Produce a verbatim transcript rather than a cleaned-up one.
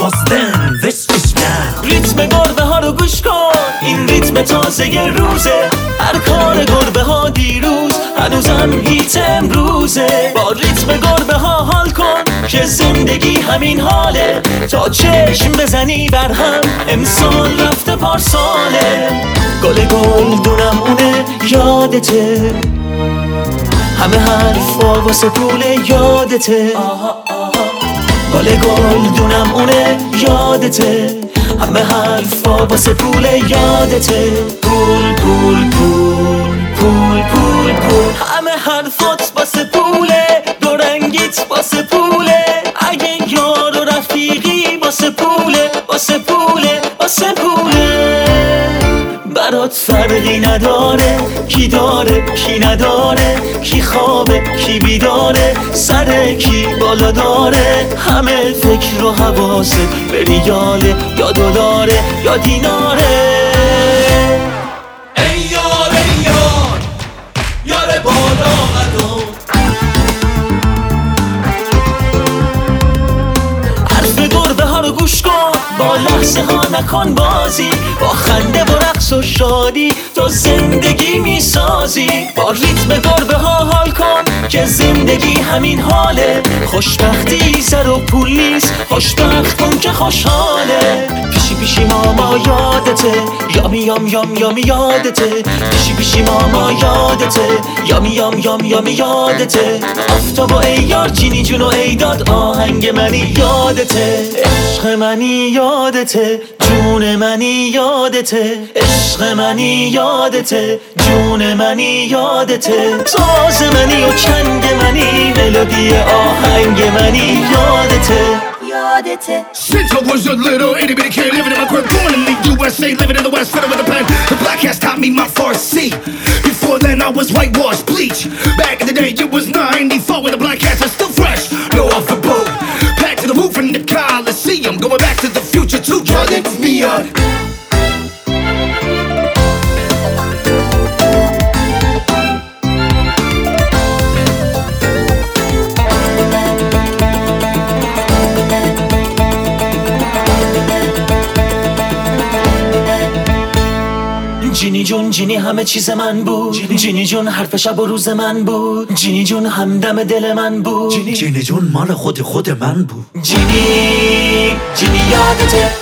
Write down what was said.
Boston, this is man. ریتم گربه ها رو گوش کن، این ریتم تازه روزه. هر کار گربه ها دیروز هنوزم هیت امروزه. با ریتم گربه ها حال کن که زندگی همین حاله. تا چشم بزنی بر هم امسال رفته پارساله. گل گل دونم اونه یادته، همه حرفا واسه پوله یادته. گل گل دونم اونه یادته، همه حرفا واسه پوله یادته. پول پول پول پول پول پول، همه حرفات واسه پوله. دو رنگیت واسه پوله، اگه یار و رفیقی واسه پوله، واسه پوله، واسه پوله. برات فرقی نداره کی داره کی نداره، کی خوابه کی بیداره، سر کی بالا داره. همه فکر و حواسه به ریاله یا دلاره یا دیناره. ای یار ای یار یار بالا قدم، حرف گربه ها رو گوش کن، با لحظه ها نکن بازی. با خنده و رقص و شادی تو زندگی میسازی. با ریتم گربه ها حال کن که زندگی همین حاله. خوشبختی سر و پول نیست، خوشبخت کن که خوشحاله. پیشی پیشی ماما یادته، یامی یام یام یامی یادته. پیشی پیشی ماما یادته، یامی یام یام یامی یادته. آفتاب و ای یار جینی جون و ای داد، آهنگ منی یادته. عشق منی یادته، جون منی یادته. عشق منی یادته، جون منی یادته. ساز منی و چنگ منی، ملودی آهنگ منی یادته. Since I was a little itty bitty kid living in my crib, born in the U S A, living in the West, fiddle with a pen. The black cats taught me my first C. Before then I was whitewashed, bleach. Back in the day it was ninety-four when the black cats are still fresh. No off the boat, back to the roof in the Coliseum. Going back to the future too, Jordan, me on. جینی جون جینی همه چیز من بود. جینی, جینی جون حرف شب و روز من بود. جینی جون همدم دل من بود. جینی جینی جون مال خود خود من بود. جینی جینی یادته،